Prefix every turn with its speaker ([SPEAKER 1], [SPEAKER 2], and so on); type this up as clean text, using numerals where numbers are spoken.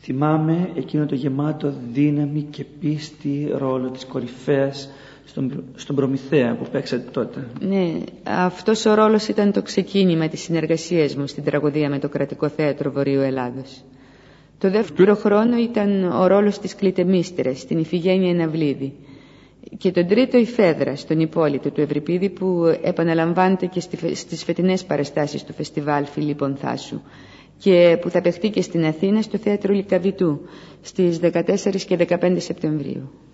[SPEAKER 1] Θυμάμαι εκείνο το γεμάτο δύναμη και πίστη ρόλο της κορυφαίας στον Προμηθέα που παίξατε τότε.
[SPEAKER 2] Ναι, αυτός ο ρόλος ήταν το ξεκίνημα της συνεργασίας μου στην τραγωδία με το Κρατικό Θέατρο Βορείου Ελλάδος. Το δεύτερο χρόνο ήταν ο ρόλος της Κλητεμίστρας στην Ιφηγένεια Ναυλίδη. Και τον τρίτο η Φέδρα στον Υπόλοιπο του Ευρυπίδη, που επαναλαμβάνεται και στις φετινές παραστάσεις του φεστιβάλ Φιλίππων Θάσου και που θα παιχτεί και στην Αθήνα στο Θέατρο Λυκαβητού στις 14 και 15 Σεπτεμβρίου.